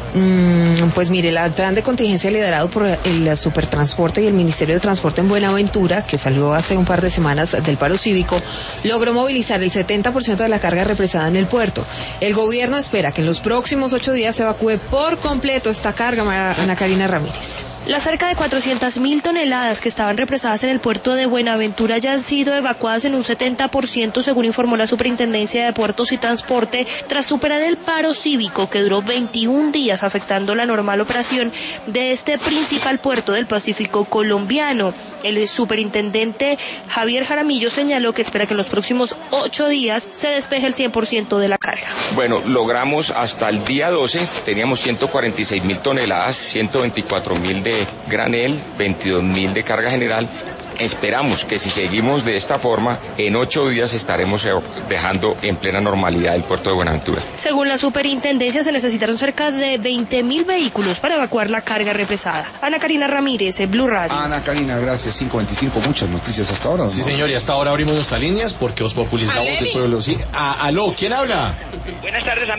Pues mire, el plan de contingencia liderado por el Supertransporte y el Ministerio de Transporte en Buenaventura, que salió hace un par de semanas del paro cívico, logró movilizar el 70% de la carga represada en el puerto. El gobierno espera que en los próximos 8 días se evacúe por completo esta carga, Ana Karina Ramírez. Las cerca de 400.000 toneladas que estaban represadas en el puerto de Buenaventura ya han sido evacuadas en un 70%, según informó la Superintendencia de Puertos y Transporte, tras superar el paro cívico que duró 21 días afectando la normal operación de este principal puerto del Pacífico colombiano. El superintendente Javier Jaramillo señaló que espera que en los próximos 8 días se despeje el 100% de la carga. Bueno, logramos hasta el día 12, teníamos 146.000 toneladas, 124.000 de granel, 22.000 de carga general. Esperamos que si seguimos de esta forma, en 8 días estaremos dejando en plena normalidad el puerto de Buenaventura. Según la superintendencia, se necesitaron cerca de 20.000 vehículos para evacuar la carga represada. Ana Karina Ramírez, Blue Radio. Ana Karina, gracias. 5:25, muchas noticias hasta ahora, ¿no? Sí, señor, y hasta ahora abrimos nuestras líneas porque Voz Populi es la voz del pueblo. Sí. Aló, ¿quién habla? Buenas tardes,